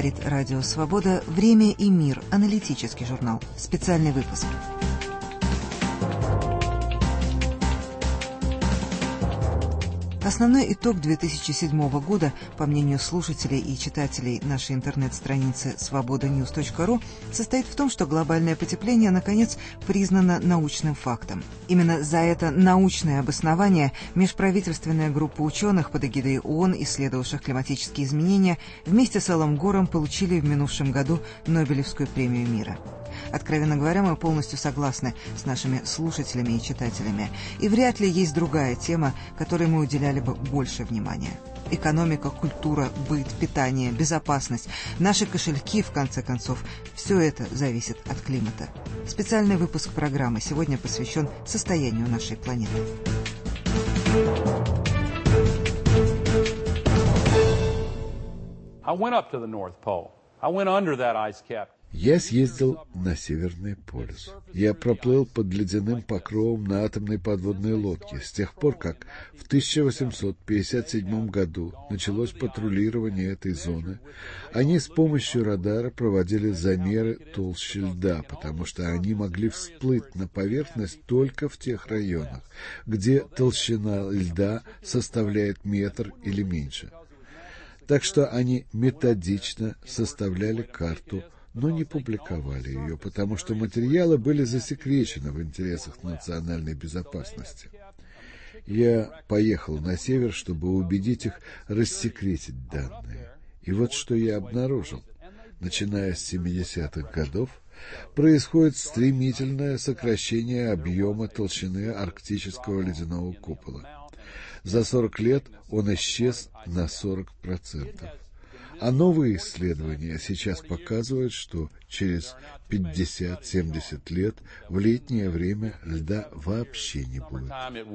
говорит Радио Свобода. Время и мир. Аналитический журнал. Специальный выпуск. Основной итог 2007 года, по мнению слушателей и читателей нашей интернет-страницы svobodanews.ru, состоит в том, что глобальное потепление, наконец, признано научным фактом. Именно за это научное обоснование межправительственная группа ученых под эгидой ООН, исследовавших климатические изменения, вместе с Алом Гором получили в минувшем году Нобелевскую премию мира. Откровенно говоря, мы полностью согласны с нашими слушателями и читателями. И вряд ли есть другая тема, которой мы уделяли бы больше внимания. Экономика, культура, быт, питание, безопасность, наши кошельки, в конце концов, все это зависит от климата. Специальный выпуск программы сегодня посвящен состоянию нашей планеты. Я съездил на Северный полюс. Я проплыл под ледяным покровом на атомной подводной лодке с тех пор, как в 1857 году началось патрулирование этой зоны. Они с помощью радара проводили замеры толщи льда, потому что они могли всплыть на поверхность только в тех районах, где толщина льда составляет метр или меньше. Так что они методично составляли карту, но не публиковали ее, потому что материалы были засекречены в интересах национальной безопасности. Я поехал на север, чтобы убедить их рассекретить данные. И вот что я обнаружил. Начиная с 70-х годов происходит стремительное сокращение объема толщины арктического ледяного купола. За 40 лет он исчез на 40%. А новые исследования сейчас показывают, что через 50-70 лет в летнее время льда вообще не будет.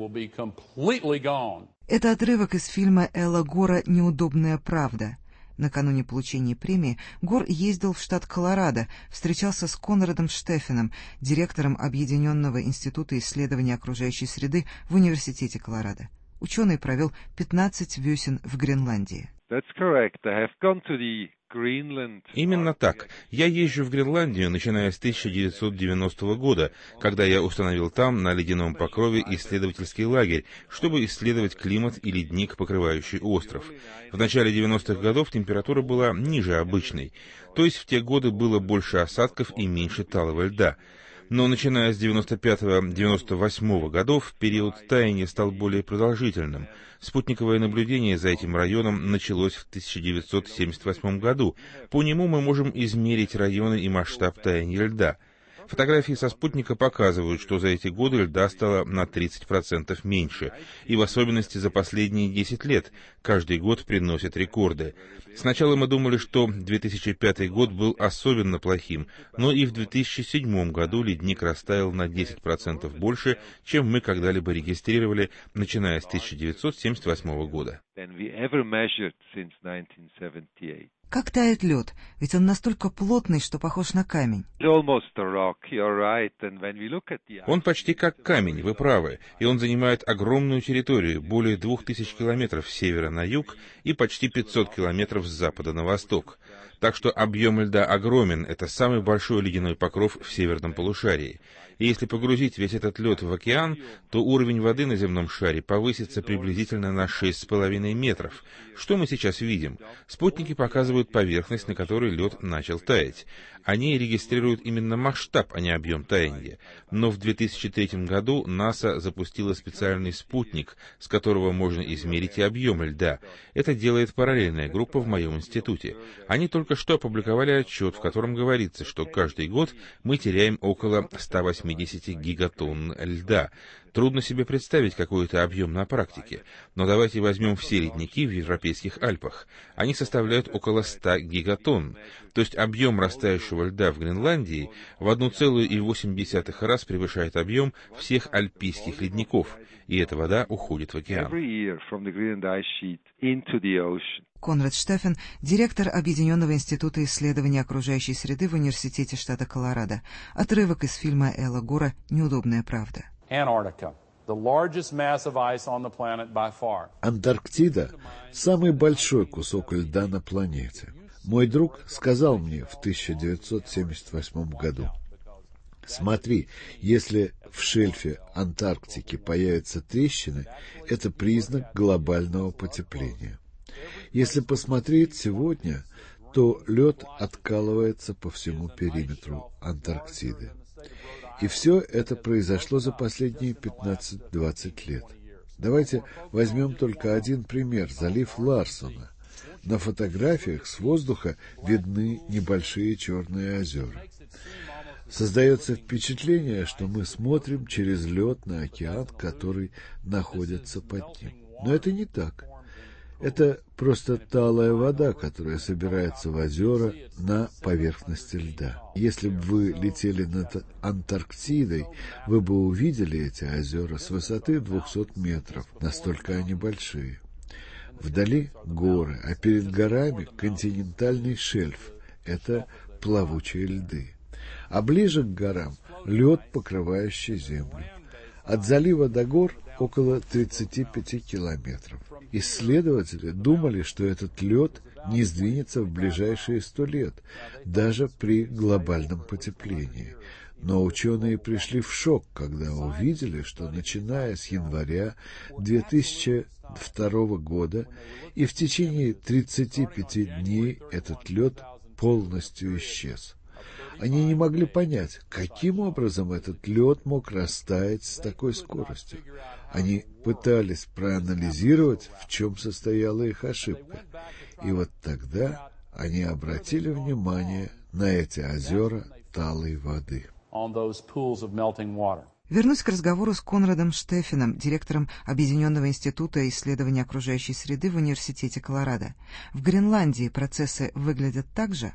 Это отрывок из фильма Эла Гора «Неудобная правда». Накануне получения премии Гор ездил в штат Колорадо, встречался с Конрадом Штеффеном, директором Объединенного института исследования окружающей среды в Университете Колорадо. Ученый провел 15 весен в Гренландии. Именно так. Я езжу в Гренландию, начиная с 1990 года, когда я установил там, на ледяном покрове, исследовательский лагерь, чтобы исследовать климат и ледник, покрывающий остров. В начале 90-х годов температура была ниже обычной, то есть в те годы было больше осадков и меньше талого льда. Но начиная с 95-98 годов период таяния стал более продолжительным. Спутниковое наблюдение за этим районом началось в 1978 году. По нему мы можем измерить районы и масштаб таяния льда. Фотографии со спутника показывают, что за эти годы льда стало на 30% меньше, и в особенности за последние 10 лет. Каждый год приносит рекорды. Сначала мы думали, что 2005 год был особенно плохим, но и в 2007 году ледник растаял на 10% больше, чем мы когда-либо регистрировали, начиная с 1978 года. Как тает лед? Ведь он настолько плотный, что похож на камень. Он почти как камень, вы правы, и он занимает огромную территорию, более 2000 километров с севера на юг и почти 500 километров с запада на восток. Так что объем льда огромен, это самый большой ледяной покров в северном полушарии. И если погрузить весь этот лед в океан, то уровень воды на земном шаре повысится приблизительно на 6,5 метров. Что мы сейчас видим? Спутники показывают поверхность, на которой лед начал таять. Они регистрируют именно масштаб, а не объем таяния. Но в 2003 году НАСА запустила специальный спутник, с которого можно измерить и объем льда. Это делает параллельная группа в моем институте. Они только что опубликовали отчет, в котором говорится, что каждый год мы теряем около 180 гигатонн льда. Трудно себе представить какой-то объем на практике, но давайте возьмем все ледники в европейских Альпах. Они составляют около 100 гигатонн, то есть объем растающего льда в Гренландии в 1,8 раз превышает объем всех альпийских ледников, и эта вода уходит в океан. Конрад Штеффен, директор Объединенного института исследования окружающей среды в Университете штата Колорадо. Отрывок из фильма Эла Гора «Неудобная правда». Антарктида – самый большой кусок льда на планете. Мой друг сказал мне в 1978 году: «Смотри, если в шельфе Антарктики появятся трещины, это признак глобального потепления. Если посмотреть сегодня, то лед откалывается по всему периметру Антарктиды. И все это произошло за последние 15-20 лет. Давайте возьмем только один пример – залив Ларсона. На фотографиях с воздуха видны небольшие черные озера. Создается впечатление, что мы смотрим через лед на океан, который находится под ним. Но это не так. Это просто талая вода, которая собирается в озера на поверхности льда. Если бы вы летели над Антарктидой, вы бы увидели эти озера с высоты 200 метров, настолько они большие. Вдали горы, а перед горами континентальный шельф – это плавучие льды. А ближе к горам – лед, покрывающий землю. От залива до гор около 35 километров. Исследователи думали, что этот лед не сдвинется в ближайшие 100 лет, даже при глобальном потеплении. Но ученые пришли в шок, когда увидели, что начиная с января 2002 года и в течение 35 дней этот лед полностью исчез. Они не могли понять, каким образом этот лед мог растаять с такой скоростью. Они пытались проанализировать, в чем состояла их ошибка. И вот тогда они обратили внимание на эти озера талой воды. Вернусь к разговору с Конрадом Штеффеном, директором Объединенного института исследования окружающей среды в Университете Колорадо. В Гренландии процессы выглядят так же?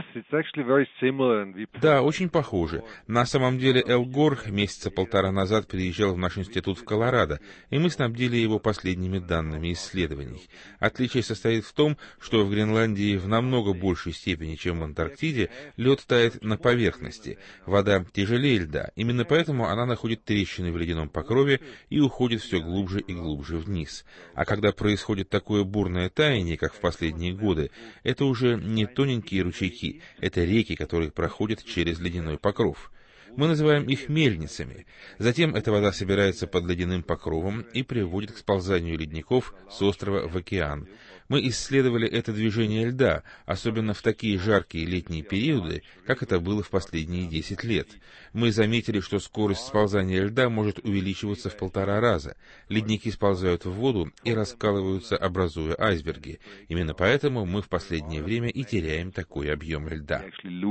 Да, очень похоже. На самом деле Эл Гор месяца полтора назад приезжал в наш институт в Колорадо, и мы снабдили его последними данными исследований. Отличие состоит в том, что в Гренландии в намного большей степени, чем в Антарктиде, лед тает на поверхности. Вода тяжелее льда, именно поэтому она находит трещины в ледяном покрове и уходит все глубже и глубже вниз. А когда происходит такое бурное таяние, как в последние годы, это уже не тоненькие ручейки, это реки, которые проходят через ледяной покров. Мы называем их мельницами. Затем эта вода собирается под ледяным покровом и приводит к сползанию ледников с острова в океан. Мы исследовали это движение льда, особенно в такие жаркие летние периоды, как это было в последние 10 лет. Мы заметили, что скорость сползания льда может увеличиваться в 1,5 раза. Ледники сползают в воду и раскалываются, образуя айсберги. Именно поэтому мы в последнее время и теряем такой объем льда.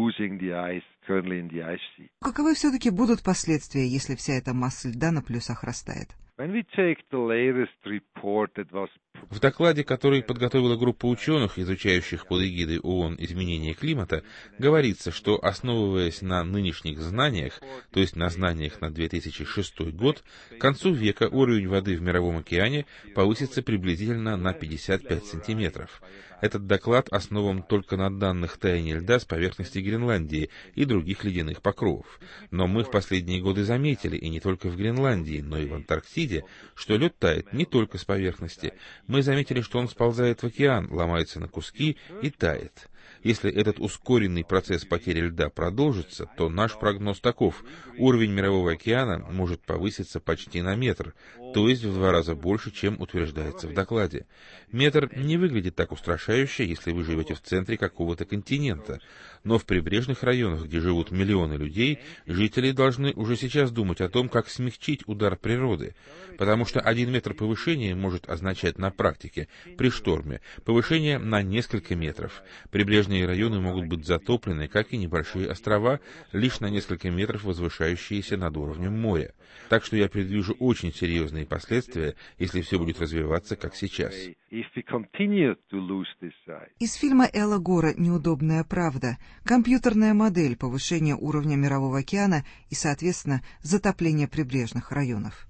Каковы все-таки будут последствия, если вся эта масса льда на плюсах растает? В докладе, который подготовила группа ученых, изучающих под эгидой ООН изменение климата, говорится, что, основываясь на нынешних знаниях, то есть на знаниях на 2006 год, к концу века уровень воды в Мировом океане повысится приблизительно на 55 сантиметров. Этот доклад основан только на данных таяния льда с поверхности Гренландии и других ледяных покровов. Но мы в последние годы заметили, и не только в Гренландии, но и в Антарктиде, что лед тает не только с поверхности. Мы заметили, что он сползает в океан, ломается на куски и тает. Если этот ускоренный процесс потери льда продолжится, то наш прогноз таков: уровень Мирового океана может повыситься почти на метр, то есть в 2 раза больше, чем утверждается в докладе. Метр не выглядит так устрашающе, если вы живете в центре какого-то континента, но в прибрежных районах, где живут миллионы людей, жители должны уже сейчас думать о том, как смягчить удар природы, потому что 1 метр повышения может означать на практике, при шторме, повышение на несколько метров. Прибрежные районы могут быть затоплены, как и небольшие острова, лишь на несколько метров возвышающиеся над уровнем моря. Так что я предвижу очень серьезные последствия, если все будет развиваться, как сейчас. Из фильма Эла Гора «Неудобная правда» компьютерная модель повышения уровня Мирового океана и, соответственно, затопления прибрежных районов.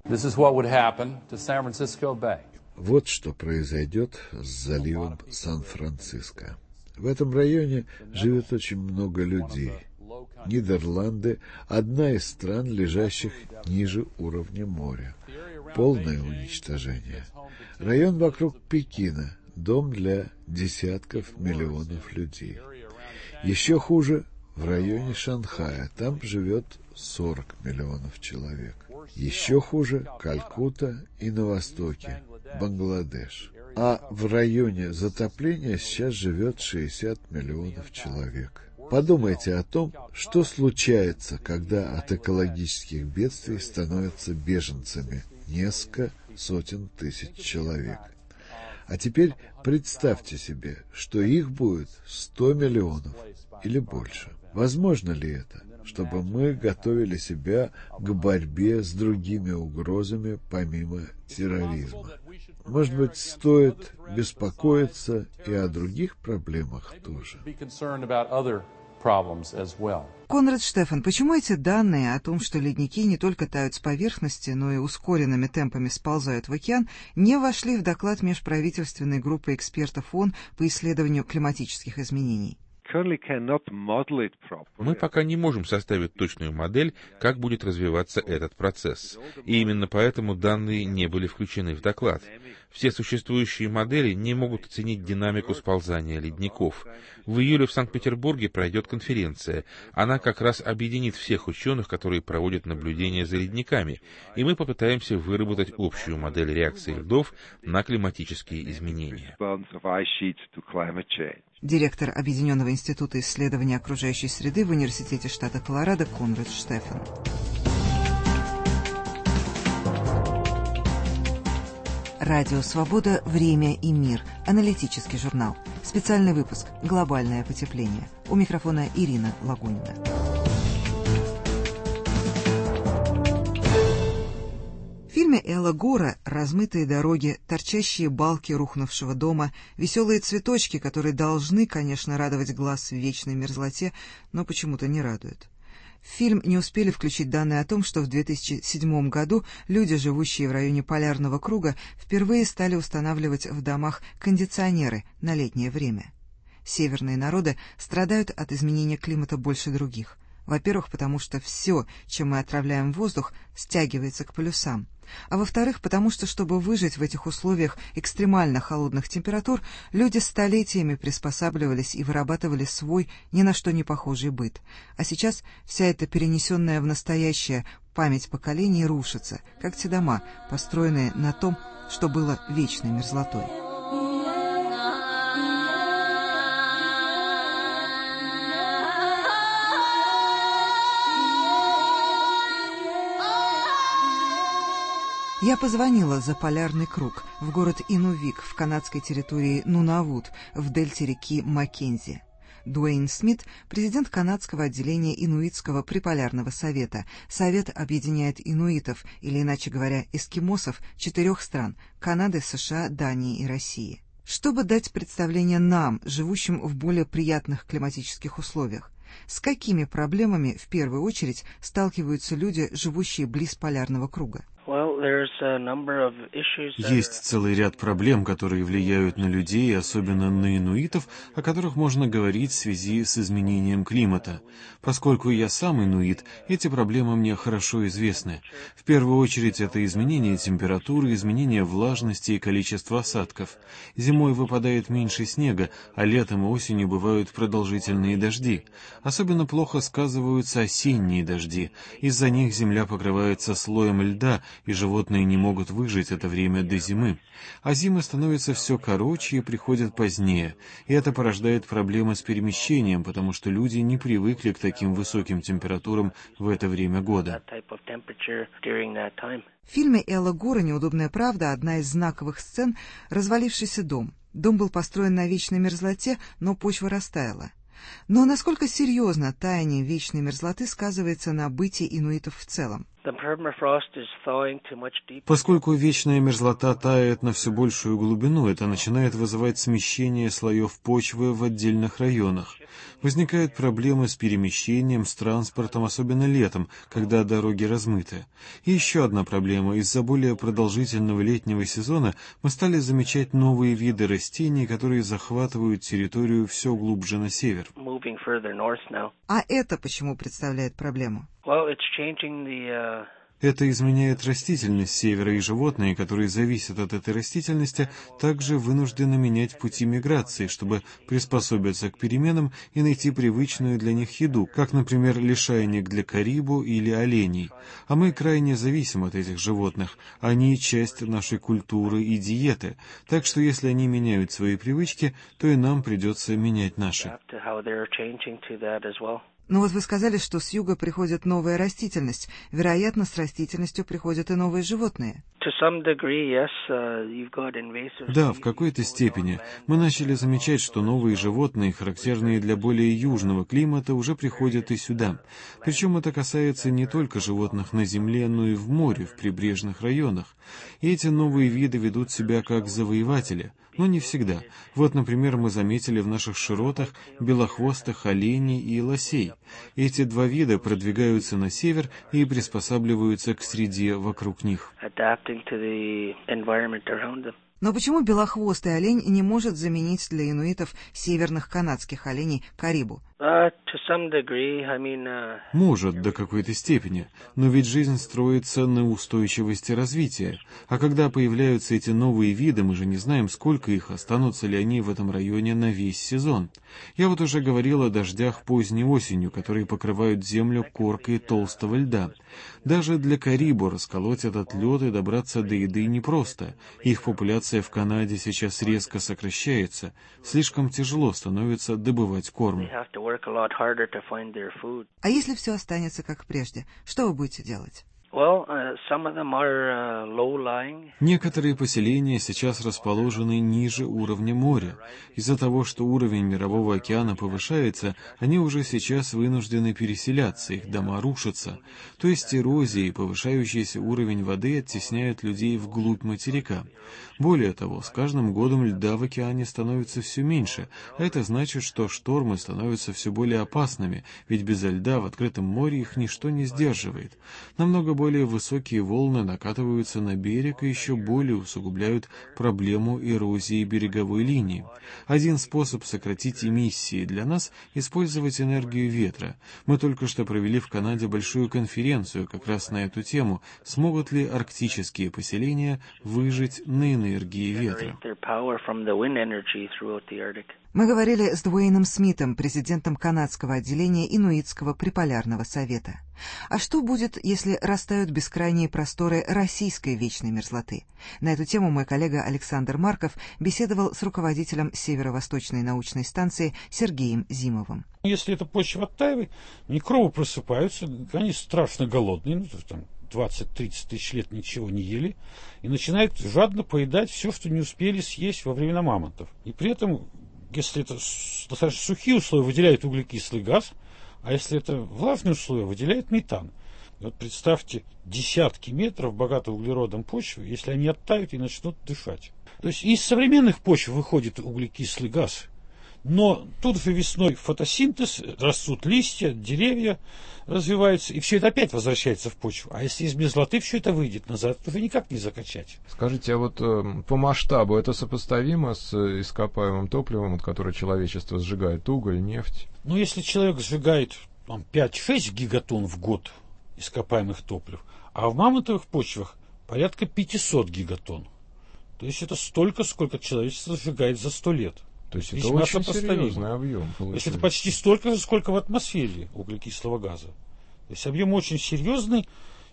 Вот что произойдет с заливом Сан-Франциско. В этом районе живет очень много людей. Нидерланды – одна из стран, лежащих ниже уровня моря. Полное уничтожение. Район вокруг Пекина дом для десятков миллионов людей. Еще хуже в районе Шанхая, там живет 40 миллионов человек. Еще хуже Калькутта и на востоке, Бангладеш. А в районе затопления сейчас живет 60 миллионов человек. Подумайте о том, что случается, когда от экологических бедствий становятся беженцами несколько сотен тысяч человек. А теперь представьте себе, что их будет 100 миллионов или больше. Возможно ли это, чтобы мы готовили себя к борьбе с другими угрозами помимо терроризма? Может быть, стоит беспокоиться и о других проблемах тоже? Конрад Штефан, почему эти данные о том, что ледники не только тают с поверхности, но и ускоренными темпами сползают в океан, не вошли в доклад межправительственной группы экспертов ООН по исследованию климатических изменений? Мы пока не можем составить точную модель, как будет развиваться этот процесс. И именно поэтому данные не были включены в доклад. Все существующие модели не могут оценить динамику сползания ледников. В июле в Санкт-Петербурге пройдет конференция. Она как раз объединит всех ученых, которые проводят наблюдения за ледниками, и мы попытаемся выработать общую модель реакции льдов на климатические изменения. Директор Объединенного института исследования окружающей среды в Университете штата Колорадо Конрад Штефан. Радио «Свобода. Время и мир». Аналитический журнал. Специальный выпуск «Глобальное потепление». У микрофона Ирина Лагунина. В фильме Элла Гора размытые дороги, торчащие балки рухнувшего дома, веселые цветочки, которые должны, конечно, радовать глаз в вечной мерзлоте, но почему-то не радуют. В фильм не успели включить данные о том, что в 2007 году люди, живущие в районе Полярного круга, впервые стали устанавливать в домах кондиционеры на летнее время. Северные народы страдают от изменения климата больше других. Во-первых, потому что все, чем мы отравляем воздух, стягивается к полюсам. А во-вторых, потому что, чтобы выжить в этих условиях экстремально холодных температур, люди столетиями приспосабливались и вырабатывали свой, ни на что не похожий быт. А сейчас вся эта перенесенная в настоящее память поколений рушится, как те дома, построенные на том, что было вечной мерзлотой. Я позвонила за Полярный круг в город Инувик в канадской территории Нунавут в дельте реки Маккензи. Дуэйн Смит, президент канадского отделения Инуитского приполярного совета. Совет объединяет инуитов, или иначе говоря, эскимосов 4 стран – Канады, США, Дании и России. Чтобы дать представление нам, живущим в более приятных климатических условиях, с какими проблемами в первую очередь сталкиваются люди, живущие близ Полярного круга? Есть целый ряд проблем, которые влияют на людей, особенно на инуитов, о которых можно говорить в связи с изменением климата. Поскольку я сам инуит, эти проблемы мне хорошо известны. В первую очередь это изменение температуры, изменение влажности и количества осадков. Зимой выпадает меньше снега, а летом и осенью бывают продолжительные дожди. Особенно плохо сказываются осенние дожди. Из-за них земля покрывается слоем льда, и животные не могут выжить это время до зимы. А зимы становятся все короче и приходят позднее. И это порождает проблемы с перемещением, потому что люди не привыкли к таким высоким температурам в это время года. В фильме Элла Гора «Неудобная правда» одна из знаковых сцен – развалившийся дом. Дом был построен на вечной мерзлоте, но почва растаяла. Но насколько серьезно таяние вечной мерзлоты сказывается на быте инуитов в целом? Поскольку вечная мерзлота тает на все большую глубину, это начинает вызывать смещение слоев почвы в отдельных районах. Возникают проблемы с перемещением, с транспортом, особенно летом, когда дороги размыты. И еще одна проблема. Из-за более продолжительного летнего сезона мы стали замечать новые виды растений, которые захватывают территорию все глубже на север. А это почему представляет проблему? Это изменяет растительность севера, и животные, которые зависят от этой растительности, также вынуждены менять пути миграции, чтобы приспособиться к переменам и найти привычную для них еду, как, например, лишайник для карибу или оленей. А мы крайне зависим от этих животных. Они часть нашей культуры и диеты. Так что если они меняют свои привычки, то и нам придется менять наши. Но вот вы сказали, что с юга приходит новая растительность. Вероятно, с растительностью приходят и новые животные. Да, в какой-то степени. Мы начали замечать, что новые животные, характерные для более южного климата, уже приходят и сюда. Причем это касается не только животных на земле, но и в море, в прибрежных районах. И эти новые виды ведут себя как завоеватели. Но не всегда. Вот, например, мы заметили в наших широтах белохвостых оленей и лосей. Эти два вида продвигаются на север и приспосабливаются к среде вокруг них. Но почему белохвостый олень не может заменить для инуитов северных канадских оленей карибу? Может, до какой-то степени, но ведь жизнь строится на устойчивости развития. А когда появляются эти новые виды, мы же не знаем, сколько их, останутся ли они в этом районе на весь сезон. Я вот уже говорил о дождях поздней осенью, которые покрывают землю коркой толстого льда. Даже для карибу расколоть этот лед и добраться до еды непросто. Их популяция в Канаде сейчас резко сокращается. Слишком тяжело становится добывать корм. А если все останется как прежде, что вы будете делать? Некоторые поселения сейчас расположены ниже уровня моря. Из-за того, что уровень Мирового океана повышается, они уже сейчас вынуждены переселяться, их дома рушатся. То есть эрозия и повышающийся уровень воды оттесняют людей вглубь материка. Более того, с каждым годом льда в океане становится все меньше, а это значит, что штормы становятся все более опасными, ведь без льда в открытом море их ничто не сдерживает. Намного более высокие волны накатываются на берег и еще более усугубляют проблему эрозии береговой линии. Один способ сократить эмиссии для нас — использовать энергию ветра. Мы только что провели в Канаде большую конференцию как раз на эту тему, смогут ли арктические поселения выжить на энергии ветра. Мы говорили с Дуэйном Смитом, президентом канадского отделения Инуитского приполярного совета. А что будет, если растают бескрайние просторы российской вечной мерзлоты? На эту тему мой коллега Александр Марков беседовал с руководителем Северо-Восточной научной станции Сергеем Зимовым. Если эта почва оттаивает, микробы просыпаются, они страшно голодные, 20-30 тысяч лет ничего не ели, и начинают жадно поедать все, что не успели съесть во времена мамонтов. И при этом, если это достаточно сухие условия, выделяют углекислый газ, а если это влажные условия, выделяет метан. И вот представьте, десятки метров богатой углеродом почвы, если они оттают и начнут дышать. То есть из современных почв выходит углекислый газ, но тут же весной фотосинтез, растут листья, деревья развиваются, и все это опять возвращается в почву. А если из мерзлоты все это выйдет назад, то уже никак не закачать. Скажите, а вот по масштабу это сопоставимо с ископаемым топливом, от которого человечество сжигает уголь, нефть? Ну, если человек сжигает 5-6 гигатонн в год ископаемых топлив, а в мамонтовых почвах порядка 500 гигатонн. То есть это столько, сколько человечество сжигает за 100 лет. То есть это очень серьезный объем получается. То есть это почти столько же, сколько в атмосфере углекислого газа. То есть объем очень серьезный,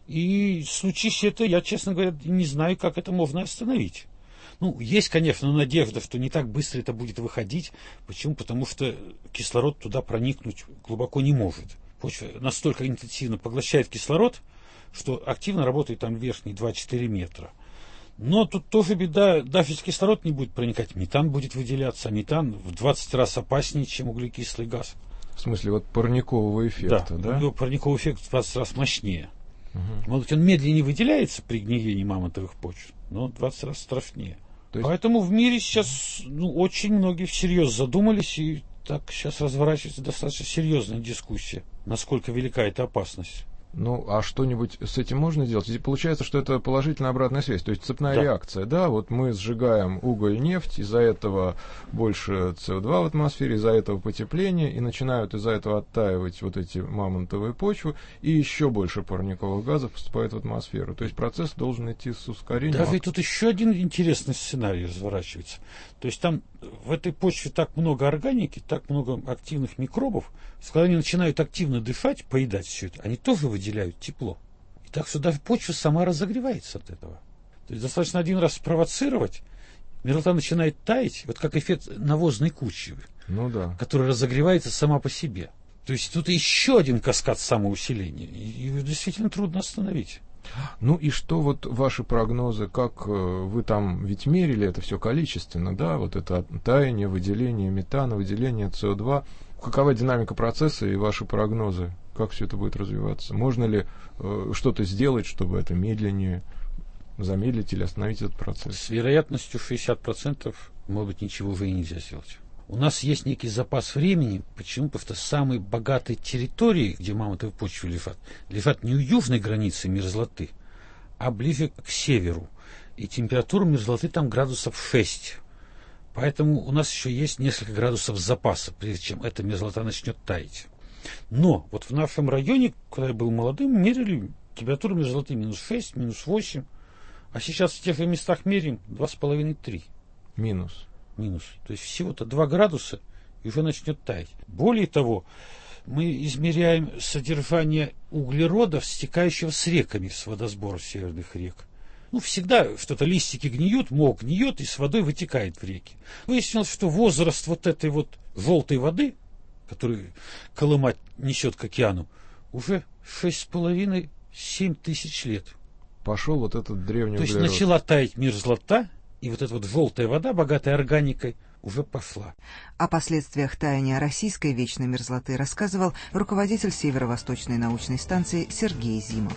и случись это, я, честно говоря, не знаю, как это можно остановить. Ну, есть, конечно, надежда, что не так быстро это будет выходить. Почему? Потому что кислород туда проникнуть глубоко не может. Почва настолько интенсивно поглощает кислород, что активно работает там верхние 2-4 метра. Но тут тоже беда, даже если кислород не будет проникать, метан будет выделяться, а метан в 20 раз опаснее, чем углекислый газ. В смысле, вот парникового эффекта, да? Да, парниковый эффект в 20 раз мощнее. Может быть, он медленнее выделяется при гниении мамонтовых почв, но 20 раз страшнее. То есть... Поэтому в мире сейчас очень многие всерьез задумались, и так сейчас разворачивается достаточно серьезная дискуссия, насколько велика эта опасность. Ну, а что-нибудь с этим можно сделать? И получается, что это положительная обратная связь, то есть цепная реакция, да? Вот мы сжигаем уголь, нефть, из-за этого больше СО2 в атмосфере, из-за этого потепление, и начинают из-за этого оттаивать вот эти мамонтовые почвы, и еще больше парниковых газов поступает в атмосферу. То есть процесс должен идти с ускорением. Да, ведь тут еще один интересный сценарий разворачивается. То есть там в этой почве так много органики, так много активных микробов, что когда они начинают активно дышать, поедать все это, они тоже выделяют тепло. И так что даже почва сама разогревается от этого. То есть достаточно один раз спровоцировать, мерзлота начинает таять, вот как эффект навозной кучи, которая разогревается сама по себе. То есть тут еще один каскад самоусиления, и его действительно трудно остановить. Ну и что вот ваши прогнозы, как вы там ведь мерили это все количественно, да, вот это таяние, выделение метана, выделение СО2, какова динамика процесса и ваши прогнозы, как все это будет развиваться? Можно ли что-то сделать, чтобы это медленнее замедлить или остановить этот процесс? С вероятностью 60%, может быть, ничего уже и нельзя сделать. У нас есть некий запас времени. Почему? Потому что самые богатые территории, где мамонтовые почвы лежат не у южной границы мерзлоты, а ближе к северу. И температура мерзлоты там градусов 6. Поэтому у нас еще есть несколько градусов запаса, прежде чем эта мерзлота начнет таять. Но вот в нашем районе, когда я был молодым, мерили температуру мерзлоты минус 6, минус 8. А сейчас в тех же местах меряем 2,5-3. Минус. То есть всего-то 2 градуса, и уже начнет таять. Более того, мы измеряем содержание углерода, стекающего с реками, с водосбора северных рек. Ну, всегда что-то листики гниют, мох гниет и с водой вытекает в реки. Выяснилось, что возраст вот этой вот желтой воды, которую Колыма несет к океану, уже 6,5-7 тысяч лет. Пошел вот этот древний углерод. То есть начала таять мерзлота, и вот эта вот желтая вода, богатая органикой, уже пошла. О последствиях таяния российской вечной мерзлоты рассказывал руководитель Северо-Восточной научной станции Сергей Зимов.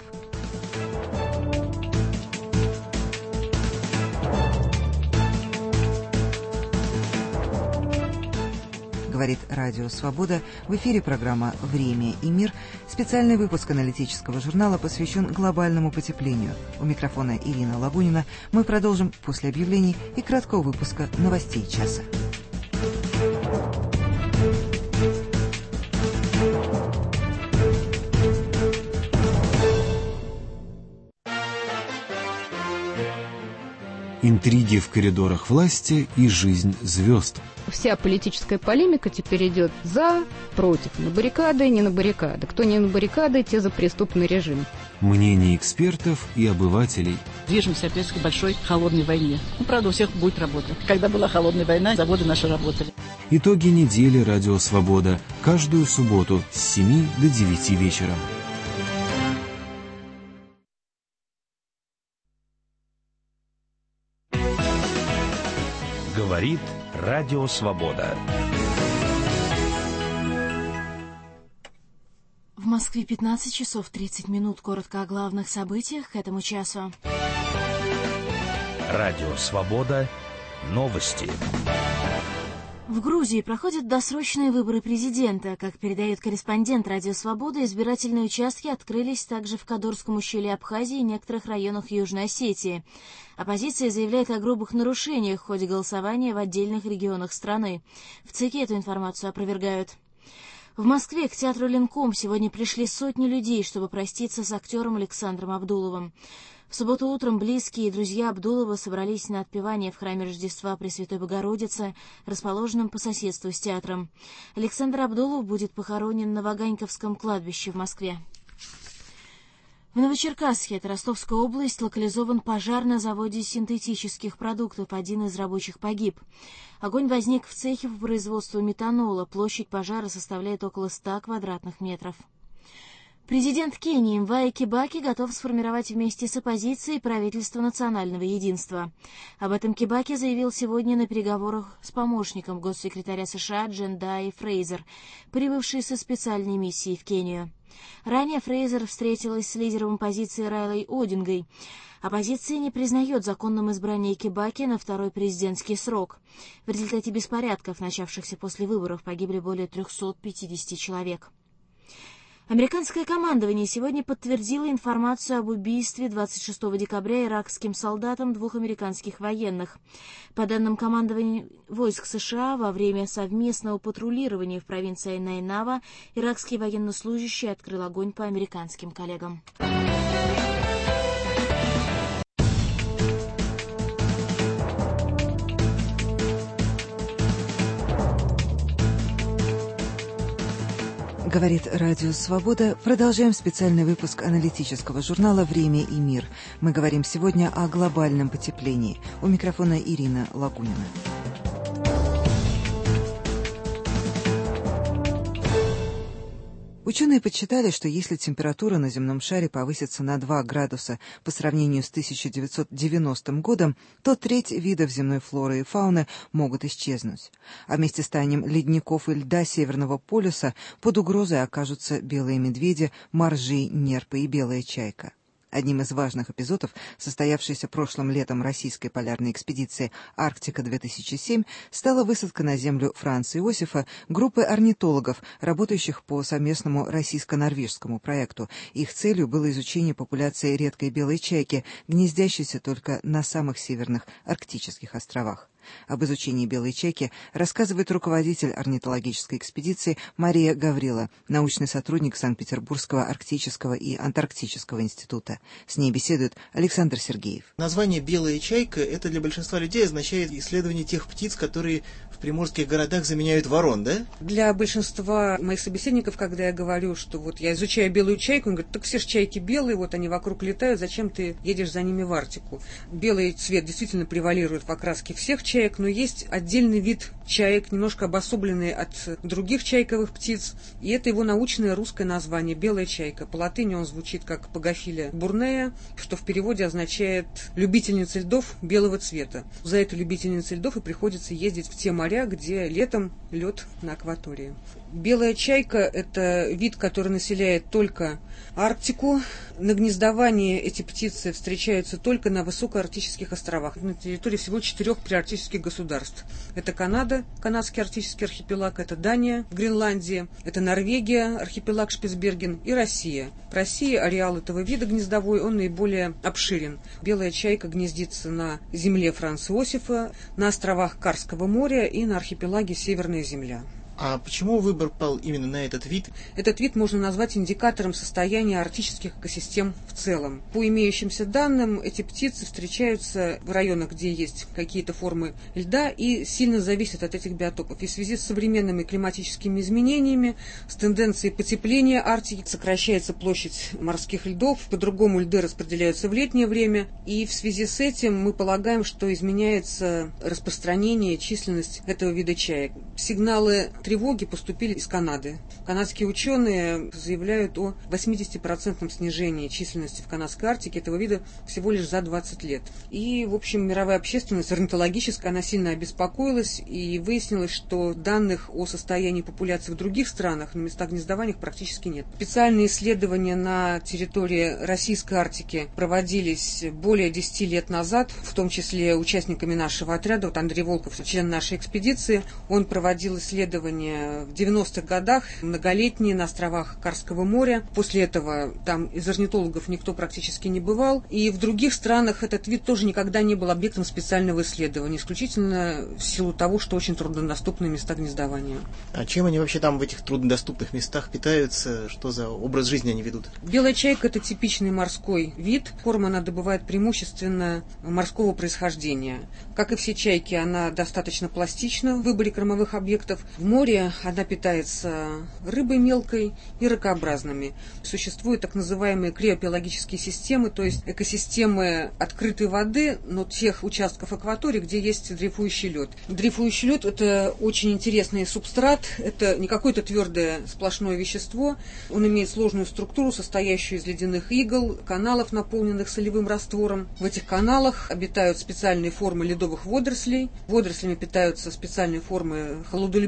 Говорит Радио Свобода. В эфире программа «Время и мир». Специальный выпуск аналитического журнала посвящен глобальному потеплению. У микрофона Ирина Лагунина. Мы продолжим после объявлений и краткого выпуска новостей часа. Интриги в коридорах власти и жизнь звезд. Вся политическая полемика теперь идет за, против, на баррикады, не на баррикады. Кто не на баррикады, те за преступный режим. Мнения экспертов и обывателей. Движемся опять к большой холодной войне. Ну, правда, у всех будет работа. Когда была холодная война, заводы наши работали. Итоги недели «Радио Свобода» каждую субботу с 7 до 9 вечера. Говорит Радио Свобода. В Москве 15 часов 30 минут. Коротко о главных событиях к этому часу. Радио Свобода. Новости. В Грузии проходят досрочные выборы президента. Как передает корреспондент «Радио Свобода», избирательные участки открылись также в Кадорском ущелье Абхазии и некоторых районах Южной Осетии. Оппозиция заявляет о грубых нарушениях в ходе голосования в отдельных регионах страны. В ЦИКе эту информацию опровергают. В Москве к театру «Ленком» сегодня пришли сотни людей, чтобы проститься с актером Александром Абдуловым. В субботу утром близкие и друзья Абдулова собрались на отпевание в храме Рождества Пресвятой Богородицы, расположенном по соседству с театром. Александр Абдулов будет похоронен на Ваганьковском кладбище в Москве. В Новочеркасске, это Ростовская область, локализован пожар на заводе синтетических продуктов. Один из рабочих погиб. Огонь возник в цехе по производству метанола. Площадь пожара составляет около 100 квадратных метров. Президент Кении Мвай Кибаки готов сформировать вместе с оппозицией правительство национального единства. Об этом Кибаки заявил сегодня на переговорах с помощником госсекретаря США Джендай Фрейзер, прибывшей со специальной миссией в Кению. Ранее Фрейзер встретилась с лидером оппозиции Райлой Одингой. Оппозиция не признает законным избрание Кибаки на второй президентский срок. В результате беспорядков, начавшихся после выборов, погибли более 350 человек. Американское командование сегодня подтвердило информацию об убийстве 26 декабря иракским солдатам 2 американских военных. По данным командования войск США, во время совместного патрулирования в провинции Найнава иракский военнослужащий открыл огонь по американским коллегам. Говорит Радио Свобода. Продолжаем специальный выпуск аналитического журнала «Время и мир». Мы говорим сегодня о глобальном потеплении. У микрофона Ирина Лагунина. Ученые подсчитали, что если температура на земном шаре повысится на 2 градуса по сравнению с 1990 годом, то треть видов земной флоры и фауны могут исчезнуть. А вместе с таянием ледников и льда Северного полюса под угрозой окажутся белые медведи, моржи, нерпы и белая чайка. Одним из важных эпизодов, состоявшейся прошлым летом российской полярной экспедиции «Арктика-2007», стала высадка на землю Франца Иосифа группы орнитологов, работающих по совместному российско-норвежскому проекту. Их целью было изучение популяции редкой белой чайки, гнездящейся только на самых северных арктических островах. Об изучении белой чайки рассказывает руководитель орнитологической экспедиции Мария Гаврила, научный сотрудник Санкт-Петербургского арктического и антарктического института. С ней беседует Александр Сергеев. Название «белая чайка» — это для большинства людей означает исследование тех птиц, которые в приморских городах заменяют ворон, да? Для большинства моих собеседников, когда я говорю, что вот я изучаю белую чайку, он говорит: так все же чайки белые, вот они вокруг летают, зачем ты едешь за ними в Арктику? Белый цвет действительно превалирует в окраске всех чаек, но есть отдельный вид чаек, немножко обособленный от других чайковых птиц, и это его научное русское название — белая чайка. По латыни он звучит как Пагофиля бурнея, что в переводе означает «любительница льдов белого цвета». За этой любительницей льдов и приходится ездить в те моря, где летом лед на акватории. Белая чайка — это вид, который населяет только Арктику. На гнездовании эти птицы встречаются только на высокоарктических островах, на территории всего 4 приарктических государств. Это Канада, канадский арктический архипелаг, это Дания, Гренландия, это Норвегия, архипелаг Шпицберген и Россия. В России ареал этого вида гнездовой, он наиболее обширен. Белая чайка гнездится на земле Франца Иосифа, на островах Карского моря и на архипелаге Северная земля. А почему выбор пал именно на этот вид? Этот вид можно назвать индикатором состояния арктических экосистем в целом. По имеющимся данным, эти птицы встречаются в районах, где есть какие-то формы льда, и сильно зависят от этих биотопов. И в связи с современными климатическими изменениями, с тенденцией потепления Арктики, сокращается площадь морских льдов, по-другому льды распределяются в летнее время, и в связи с этим мы полагаем, что изменяется распространение и численность этого вида чаек. Сигналы тревоги поступили из Канады. Канадские ученые заявляют о 80% снижении численности в канадской Арктике этого вида всего лишь за 20 лет. И, в общем, мировая общественность орнитологическая, она сильно обеспокоилась, и выяснилось, что данных о состоянии популяции в других странах, на местах гнездования практически нет. Специальные исследования на территории российской Арктики проводились более 10 лет назад, в том числе участниками нашего отряда. Вот Андрей Волков, член нашей экспедиции, он проводил исследования в 90-х годах, многолетние, на островах Карского моря. После этого там из орнитологов никто практически не бывал. И в других странах этот вид тоже никогда не был объектом специального исследования, исключительно в силу того, что очень труднодоступные места гнездования. А чем они вообще там в этих труднодоступных местах питаются? Что за образ жизни они ведут? Белая чайка — это типичный морской вид. Форма она добывает преимущественно морского происхождения. Как и все чайки, она достаточно пластична в выборе кормовых объектов. В море она питается рыбой мелкой и ракообразными. Существуют так называемые криопелагические системы, то есть экосистемы открытой воды, но тех участков акватории, где есть дрейфующий лед. Дрейфующий лед — это очень интересный субстрат, это не какое-то твердое сплошное вещество. Он имеет сложную структуру, состоящую из ледяных игл, каналов, наполненных солевым раствором. В этих каналах обитают специальные формы ледовых водорослей. Водорослями питаются специальные формы холодолюбивого зоопарка,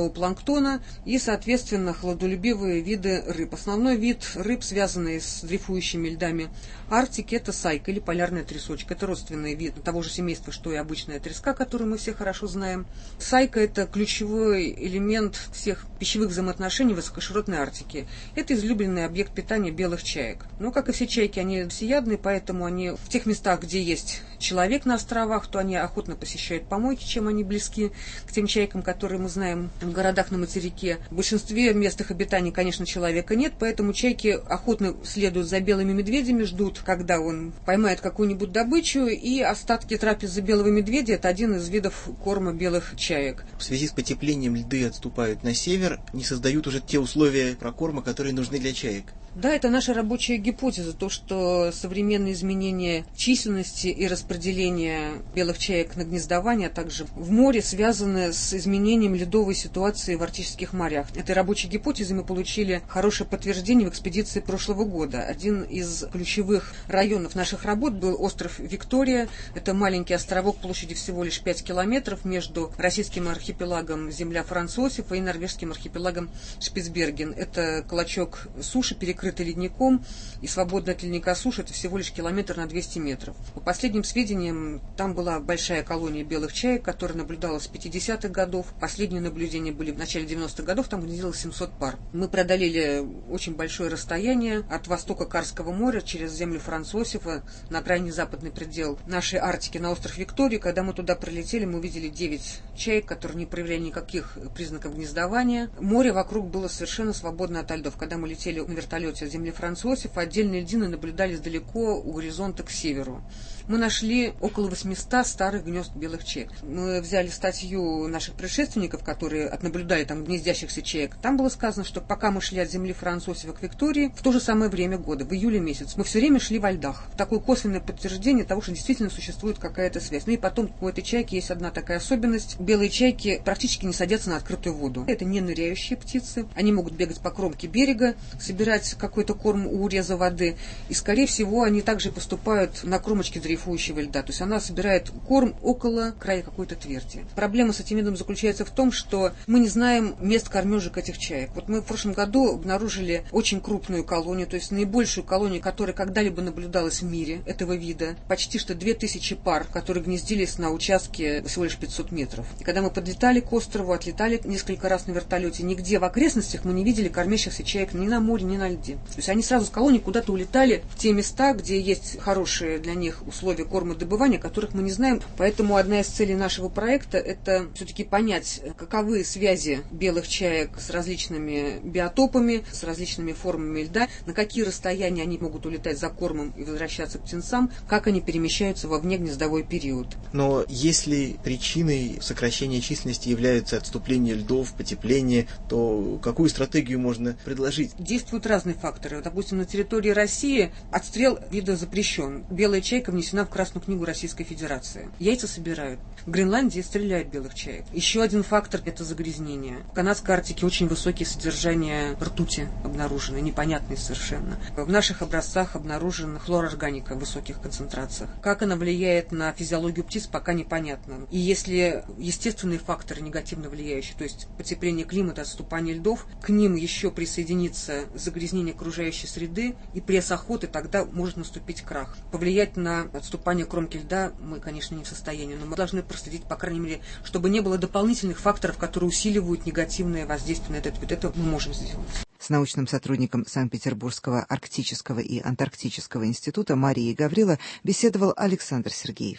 зоопланктона и, соответственно, хладолюбивые виды рыб. Основной вид рыб, связанный с дрейфующими льдами Арктики, это сайка или полярная тресочка. Это родственный вид того же семейства, что и обычная треска, которую мы все хорошо знаем. Сайка – это ключевой элемент всех пищевых взаимоотношений в высокоширотной Арктике. Это излюбленный объект питания белых чаек. Но, как и все чайки, они всеядные, поэтому они в тех местах, где есть человек на островах, то они охотно посещают помойки, чем они близки к тем чайкам, которые мы знаем в городах на материке. В большинстве мест их обитания, конечно, человека нет, поэтому чайки охотно следуют за белыми медведями, ждут, когда он поймает какую-нибудь добычу, и остатки трапезы белого медведя – это один из видов корма белых чаек. В связи с потеплением льды отступают на север, не создают уже те условия прокорма, которые нужны для чаек. Да, это наша рабочая гипотеза, то, что современные изменения численности и распределения белых чаек на гнездование, а также в море, связаны с изменением ледовой ситуации в арктических морях. Этой рабочей гипотезы мы получили хорошее подтверждение в экспедиции прошлого года. Один из ключевых районов наших работ был остров Виктория. Это маленький островок площадью всего лишь 5 километров между российским архипелагом земля Франц Иосифа и норвежским архипелагом Шпицберген. Это клочок суши, перекрытый ледником, и свободно от ледника суши это всего лишь километр на 200 метров. По последним сведениям, там была большая колония белых чаек, которая наблюдалась с 50-х годов. Последние наблюдения были в начале 90-х годов, там гнездилось 700 пар. Мы преодолели очень большое расстояние от востока Карского моря через землю Франц Иосифа на крайний западный предел нашей Арктики, на остров Виктория. Когда мы туда прилетели, мы увидели 9 чаек, которые не проявляли никаких признаков гнездования. Море вокруг было совершенно свободно от льдов. Когда мы летели на вертолете от земли Франц Иосифа, отдельные льдины наблюдались далеко у горизонта к северу. Мы нашли около 800 старых гнезд белых чаек. Мы взяли статью наших предшественников, которые отнаблюдали там гнездящихся чаек. Там было сказано, что пока мы шли от земли Франц Иосифа к Виктории, в то же самое время года, в июле месяц, мы все время шли во льдах. Такое косвенное подтверждение того, что действительно существует какая-то связь. Ну и потом у этой чайки есть одна такая особенность. Белые чайки практически не садятся на открытую воду. Это не ныряющие птицы. Они могут бегать по кромке берега, собирать какой-то корм у уреза воды. И, скорее всего, они также поступают на кромочке дрейфующего льда. То есть она собирает корм около края какой-то тверди. Проблема с этим видом заключается в том, что мы не знаем мест кормежек этих чаек. Вот мы в прошлом году обнаружили очень крупную колонию, то есть наибольшую колонию, которая когда-либо наблюдалась в мире этого вида. Почти что 2000 пар, которые гнездились на участке всего лишь 500 метров. И когда мы подлетали к острову, отлетали несколько раз на вертолете, нигде в окрестностях мы не видели кормящихся чаек ни на море, ни на льде. То есть они сразу с колонии куда-то улетали в те места, где есть хорошие для них условия кормодобывания, которых мы не знаем. Поэтому одна из целей нашего проекта – это все-таки понять, каковы связи белых чаек с различными биотопами, с различными формами льда, на какие расстояния они могут улетать за кормом и возвращаться к птенцам, как они перемещаются во внегнездовой период. Но если причиной сокращения численности является отступление льдов, потепление, то какую стратегию можно предложить? Действуют разные факторы. Допустим, на территории России отстрел вида запрещен. Белая чайка внесена в Красную книгу Российской Федерации. Яйца собирают. В Гренландии стреляют белых чаек. Еще один фактор – это загрязнение. В канадской Арктике очень высокие содержания ртути обнаружены, непонятные совершенно. В наших образцах обнаружена хлорорганика в высоких концентрациях. Как она влияет на физиологию птиц, пока непонятно. И если естественные факторы негативно влияющие, то есть потепление климата, отступание льдов, к ним еще присоединится загрязнение окружающей среды и пресс охоты, тогда может наступить крах. Повлиять на отступание кромки льда мы, конечно, не в состоянии, но мы должны проследить, по крайней мере, чтобы не было дополнительных факторов, которые усиливают негативное воздействие на этот вид. Это мы можем сделать. С научным сотрудником Санкт-Петербургского арктического и антарктического института Марией Гаврило беседовал Александр Сергеев.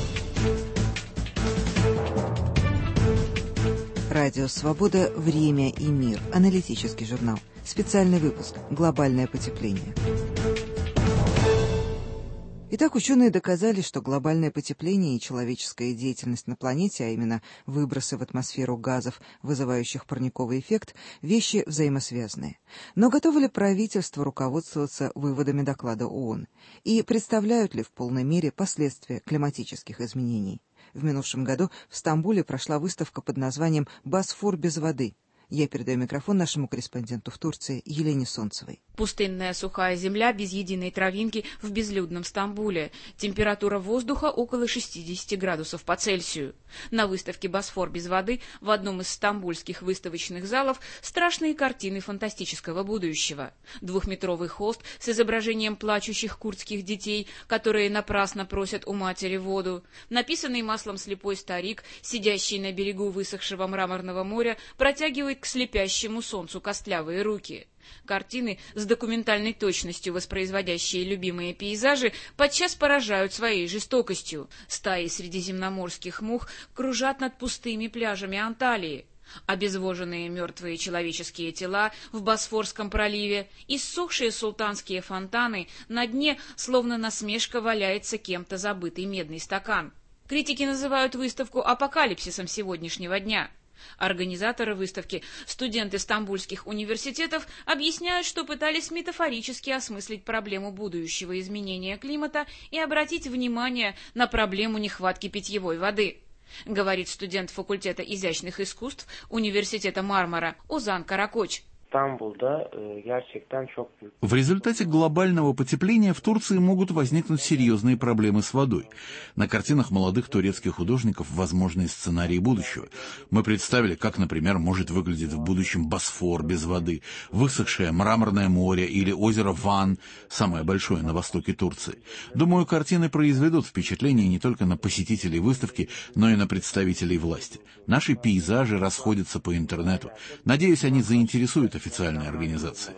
Радио «Свобода. Время и мир». Аналитический журнал. Специальный выпуск «Глобальное потепление». Итак, ученые доказали, что глобальное потепление и человеческая деятельность на планете, а именно выбросы в атмосферу газов, вызывающих парниковый эффект, вещи взаимосвязанные. Но готово ли правительство руководствоваться выводами доклада ООН? И представляют ли в полной мере последствия климатических изменений? В минувшем году в Стамбуле прошла выставка под названием «Босфор без воды». Я передаю микрофон нашему корреспонденту в Турции Елене Солнцевой. Пустынная сухая земля без единой травинки в безлюдном Стамбуле. Температура воздуха около 60 градусов по Цельсию. На выставке «Босфор без воды» в одном из стамбульских выставочных залов страшные картины фантастического будущего. Двухметровый холст с изображением плачущих курдских детей, которые напрасно просят у матери воду. Написанный маслом слепой старик, сидящий на берегу высохшего мраморного моря, протягивает к слепящему солнцу костлявые руки. Картины, с документальной точностью воспроизводящие любимые пейзажи, подчас поражают своей жестокостью. Стаи средиземноморских мух кружат над пустыми пляжами Анталии. Обезвоженные мертвые человеческие тела в Босфорском проливе, иссохшие султанские фонтаны, на дне, словно насмешка, валяется кем-то забытый медный стакан. Критики называют выставку апокалипсисом сегодняшнего дня. Организаторы выставки, студенты стамбульских университетов, объясняют, что пытались метафорически осмыслить проблему будущего изменения климата и обратить внимание на проблему нехватки питьевой воды, говорит студент факультета изящных искусств Университета Мармара Озан Каракоч. В результате глобального потепления в Турции могут возникнуть серьезные проблемы с водой. На картинах молодых турецких художников возможны сценарии будущего. Мы представили, как, например, может выглядеть в будущем Босфор без воды, высохшее мраморное море или озеро Ван, самое большое на востоке Турции. Думаю, картины произведут впечатление не только на посетителей выставки, но и на представителей власти. Наши пейзажи расходятся по интернету. Надеюсь, они заинтересуют официальные организации.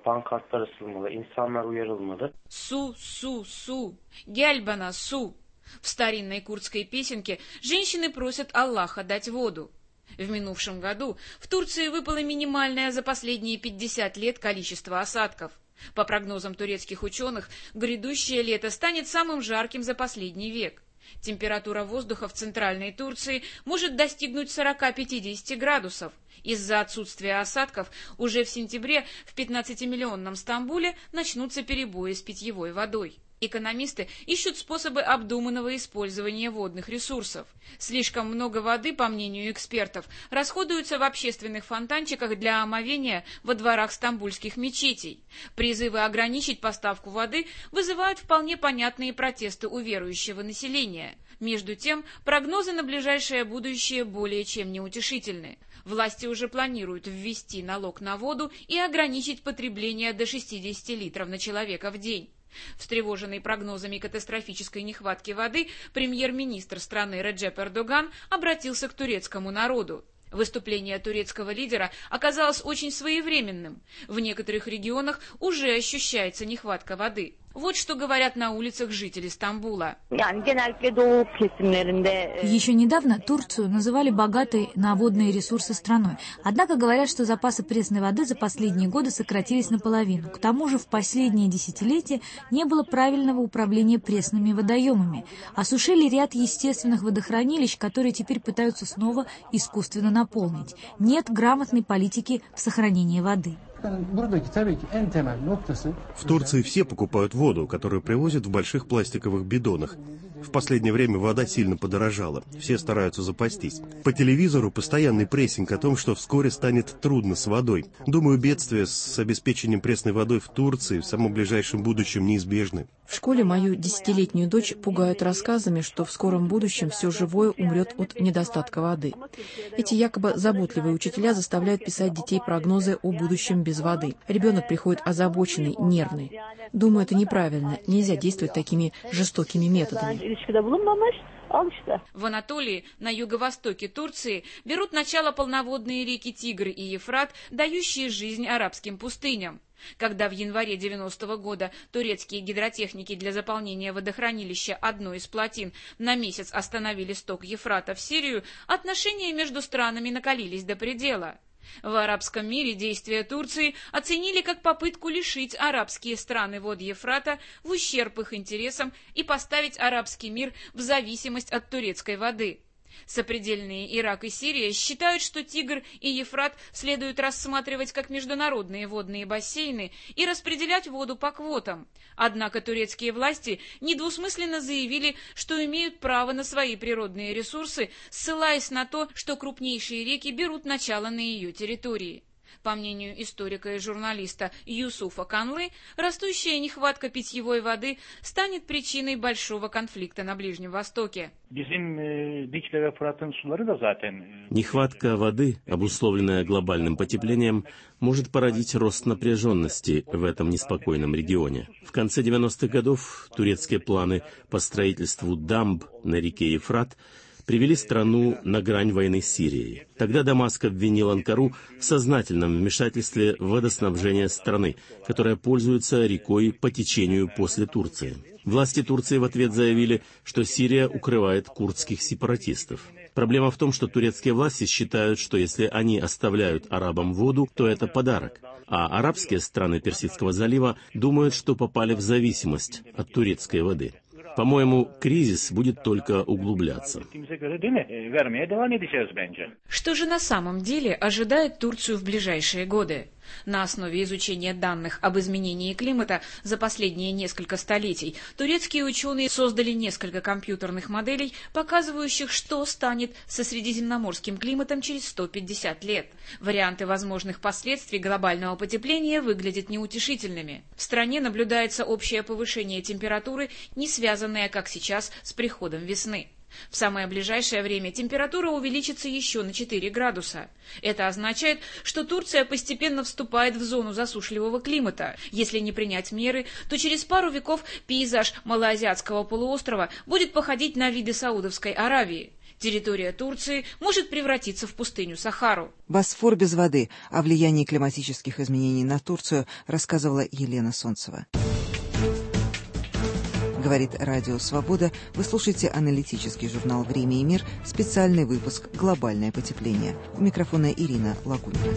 Су, су, су, гельбана, су. В старинной курдской песенке женщины просят Аллаха дать воду. В минувшем году в Турции выпало минимальное за последние 50 лет количество осадков. По прогнозам турецких ученых, грядущее лето станет самым жарким за последний век. Температура воздуха в центральной Турции может достигнуть 40-50 градусов. Из-за отсутствия осадков уже в сентябре в 15-миллионном Стамбуле начнутся перебои с питьевой водой. Экономисты ищут способы обдуманного использования водных ресурсов. Слишком много воды, по мнению экспертов, расходуется в общественных фонтанчиках для омовения во дворах стамбульских мечетей. Призывы ограничить поставку воды вызывают вполне понятные протесты у верующего населения. Между тем, прогнозы на ближайшее будущее более чем неутешительны. Власти уже планируют ввести налог на воду и ограничить потребление до 60 литров на человека в день. Встревоженный прогнозами катастрофической нехватки воды, премьер-министр страны Реджеп Эрдоган обратился к турецкому народу. Выступление турецкого лидера оказалось очень своевременным. В некоторых регионах уже ощущается нехватка воды. Вот что говорят на улицах жители Стамбула. Еще недавно Турцию называли богатой на водные ресурсы страной. Однако говорят, что запасы пресной воды за последние годы сократились наполовину. К тому же в последние десятилетия не было правильного управления пресными водоемами. Осушили ряд естественных водохранилищ, которые теперь пытаются снова искусственно наполнить. Нет грамотной политики в сохранении воды. В Турции все покупают воду, которую привозят в больших пластиковых бидонах. В последнее время вода сильно подорожала. Все стараются запастись. По телевизору постоянный прессинг о том, что вскоре станет трудно с водой. Думаю, бедствия с обеспечением пресной водой в Турции в самом ближайшем будущем неизбежны. В школе мою 10-летнюю дочь пугают рассказами, что в скором будущем все живое умрет от недостатка воды. Эти якобы заботливые учителя заставляют писать детей прогнозы о будущем без воды. Ребенок приходит озабоченный, нервный. Думаю, это неправильно. Нельзя действовать такими жестокими методами. В Анатолии, на юго-востоке Турции, берут начало полноводные реки Тигр и Ефрат, дающие жизнь арабским пустыням. Когда в январе 90-го года турецкие гидротехники для заполнения водохранилища одной из плотин на месяц остановили сток Ефрата в Сирию, отношения между странами накалились до предела. В арабском мире действия Турции оценили как попытку лишить арабские страны вод Ефрата в ущерб их интересам и поставить арабский мир в зависимость от турецкой воды. Сопредельные Ирак и Сирия считают, что Тигр и Ефрат следует рассматривать как международные водные бассейны и распределять воду по квотам. Однако турецкие власти недвусмысленно заявили, что имеют право на свои природные ресурсы, ссылаясь на то, что крупнейшие реки берут начало на ее территории. По мнению историка и журналиста Юсуфа Канлы, растущая нехватка питьевой воды станет причиной большого конфликта на Ближнем Востоке. Нехватка воды, обусловленная глобальным потеплением, может породить рост напряженности в этом неспокойном регионе. В конце 90-х годов турецкие планы по строительству дамб на реке Ефрат привели страну на грань войны с Сирией. Тогда Дамаск обвинил Анкару в сознательном вмешательстве в водоснабжение страны, которая пользуется рекой по течению после Турции. Власти Турции в ответ заявили, что Сирия укрывает курдских сепаратистов. Проблема в том, что турецкие власти считают, что если они оставляют арабам воду, то это подарок. А арабские страны Персидского залива думают, что попали в зависимость от турецкой воды. По-моему, кризис будет только углубляться. Что же на самом деле ожидает Турцию в ближайшие годы? На основе изучения данных об изменении климата за последние несколько столетий турецкие ученые создали несколько компьютерных моделей, показывающих, что станет со средиземноморским климатом через 150 лет. Варианты возможных последствий глобального потепления выглядят неутешительными. В стране наблюдается общее повышение температуры, не связанное, как сейчас, с приходом весны. В самое ближайшее время температура увеличится еще на 4 градуса. Это означает, что Турция постепенно вступает в зону засушливого климата. Если не принять меры, то через пару веков пейзаж малоазиатского полуострова будет походить на виды Саудовской Аравии. Территория Турции может превратиться в пустыню Сахару. Босфор без воды. О влиянии климатических изменений на Турцию рассказывала Елена Солнцева. Говорит Радио Свобода. Вы слушаете аналитический журнал «Время и мир», специальный выпуск «Глобальное потепление». У микрофона Ирина Лагунина.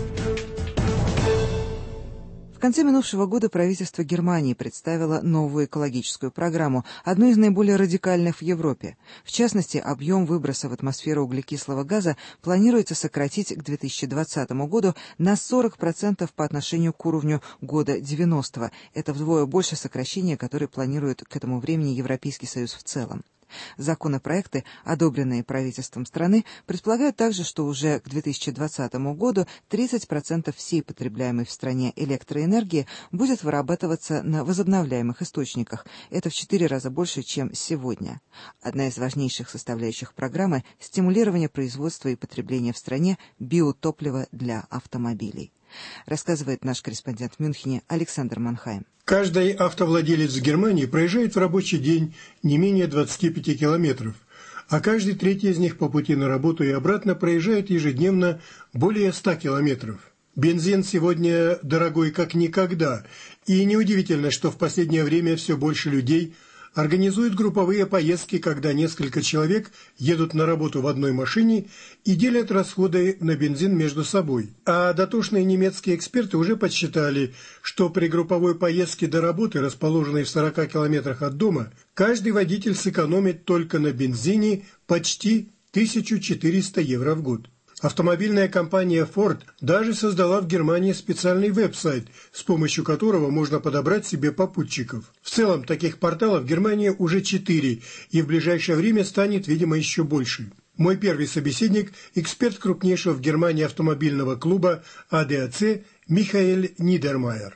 В конце минувшего года правительство Германии представило новую экологическую программу, одну из наиболее радикальных в Европе. В частности, объем выброса в атмосферу углекислого газа планируется сократить к 2020 году на 40% по отношению к уровню года 90-го. Это вдвое больше сокращения, которое планирует к этому времени Европейский Союз в целом. Законопроекты, одобренные правительством страны, предполагают также, что уже к 2020 году 30% всей потребляемой в стране электроэнергии будет вырабатываться на возобновляемых источниках. Это в 4 раза больше, чем сегодня. Одна из важнейших составляющих программы – стимулирование производства и потребления в стране биотоплива для автомобилей. Рассказывает наш корреспондент в Мюнхене Александр Манхайм. Каждый автовладелец в Германии проезжает в рабочий день не менее 25 километров, а каждый третий из них по пути на работу и обратно проезжает ежедневно более 100 километров. Бензин сегодня дорогой как никогда, и неудивительно, что в последнее время все больше людей организуют групповые поездки, когда несколько человек едут на работу в одной машине и делят расходы на бензин между собой. А дотошные немецкие эксперты уже подсчитали, что при групповой поездке до работы, расположенной в 40 километрах от дома, каждый водитель сэкономит только на бензине почти 1400 евро в год. Автомобильная компания Ford даже создала в Германии специальный веб-сайт, с помощью которого можно подобрать себе попутчиков. В целом, таких порталов в Германии уже 4, и в ближайшее время станет, видимо, еще больше. Мой первый собеседник – эксперт крупнейшего в Германии автомобильного клуба ADAC Михаэль Нидермайер.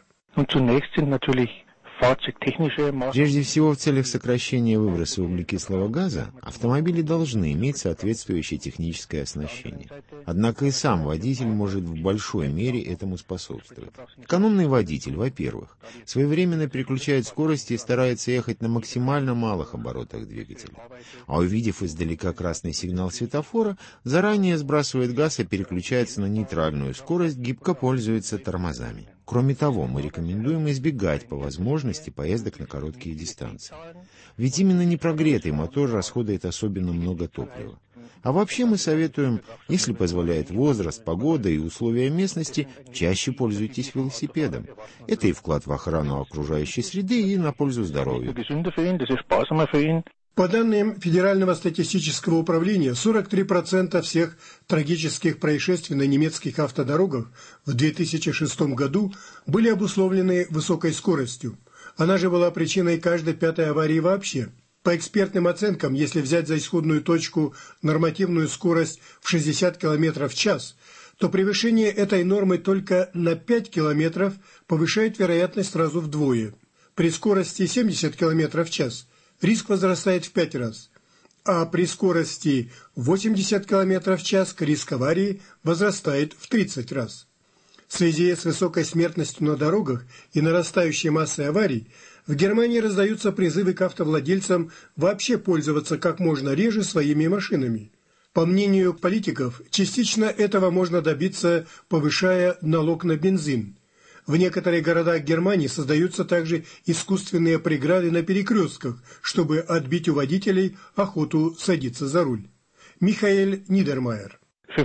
Прежде всего, в целях сокращения выброса углекислого газа автомобили должны иметь соответствующее техническое оснащение. Однако и сам водитель может в большой мере этому способствовать. Экономный водитель, во-первых, своевременно переключает скорости и старается ехать на максимально малых оборотах двигателя. А увидев издалека красный сигнал светофора, заранее сбрасывает газ и переключается на нейтральную скорость, гибко пользуется тормозами. Кроме того, мы рекомендуем избегать по возможности поездок на короткие дистанции. Ведь именно непрогретый мотор расходует особенно много топлива. А вообще мы советуем, если позволяет возраст, погода и условия местности, чаще пользуйтесь велосипедом. Это и вклад в охрану окружающей среды, и на пользу здоровью. По данным Федерального статистического управления, 43% всех трагических происшествий на немецких автодорогах в 2006 году были обусловлены высокой скоростью. Она же была причиной каждой пятой аварии вообще. По экспертным оценкам, если взять за исходную точку нормативную скорость в 60 км в час, то превышение этой нормы только на 5 км повышает вероятность сразу вдвое. При скорости 70 км в час риск возрастает в 5 раз, а при скорости 80 км в час риск аварии возрастает в 30 раз. В связи с высокой смертностью на дорогах и нарастающей массой аварий в Германии раздаются призывы к автовладельцам вообще пользоваться как можно реже своими машинами. По мнению политиков, частично этого можно добиться, повышая налог на бензин. В некоторых городах Германии создаются также искусственные преграды на перекрестках, чтобы отбить у водителей охоту садиться за руль. Михаэль Нидермайер.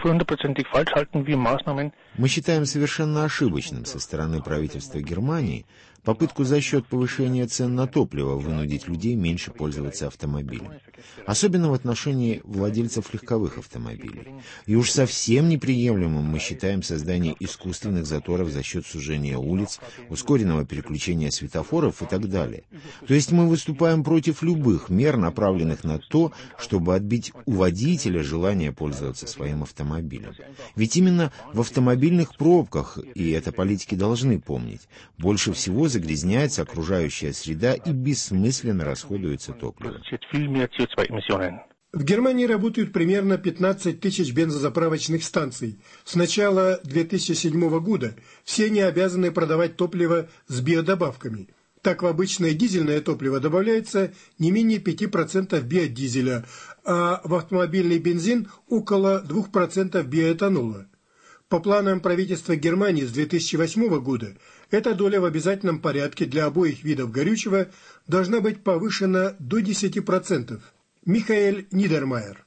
Мы считаем совершенно ошибочным со стороны правительства Германии попытку за счет повышения цен на топливо вынудить людей меньше пользоваться автомобилем. Особенно в отношении владельцев легковых автомобилей. И уж совсем неприемлемым мы считаем создание искусственных заторов за счет сужения улиц, ускоренного переключения светофоров и так далее. То есть мы выступаем против любых мер, направленных на то, чтобы отбить у водителя желание пользоваться своим автомобилем. Ведь именно в автомобильных пробках, и это политики должны помнить, больше всего загрязняется окружающая среда и бессмысленно расходуется топливо. В Германии работают примерно 15 тысяч бензозаправочных станций. С начала 2007 года все они обязаны продавать топливо с биодобавками. Так в обычное дизельное топливо добавляется не менее 5% биодизеля, а в автомобильный бензин около 2% биоэтанола. По планам правительства Германии с 2008 года эта доля в обязательном порядке для обоих видов горючего должна быть повышена до 10%. Михаэль Нидермайер.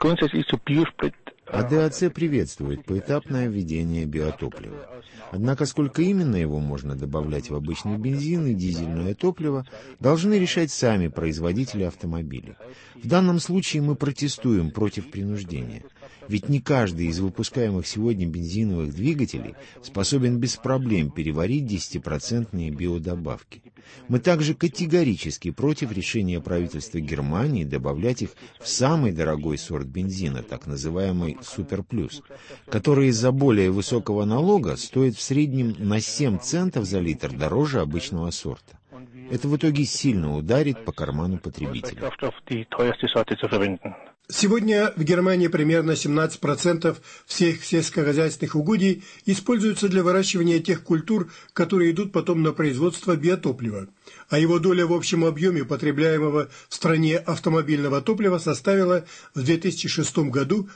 АДАЦ приветствует поэтапное введение биотоплива. Однако сколько именно его можно добавлять в обычный бензин и дизельное топливо, должны решать сами производители автомобилей. В данном случае мы протестуем против принуждения. Ведь не каждый из выпускаемых сегодня бензиновых двигателей способен без проблем переварить 10% биодобавки. Мы также категорически против решения правительства Германии добавлять их в самый дорогой сорт бензина, так называемый «Суперплюс», который из-за более высокого налога стоит в среднем на 7 центов за литр дороже обычного сорта. Это в итоге сильно ударит по карману потребителя. Сегодня в Германии примерно 17% всех сельскохозяйственных угодий используются для выращивания тех культур, которые идут потом на производство биотоплива, а его доля в общем объеме потребляемого в стране автомобильного топлива составила в 2006 году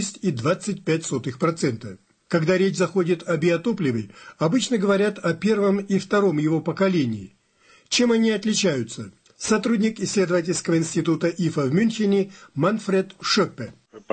6,25%. Когда речь заходит о биотопливе, обычно говорят о первом и втором его поколении. Чем они отличаются? Сотрудник исследовательского института ИФА в Мюнхене Манфред Шоппе.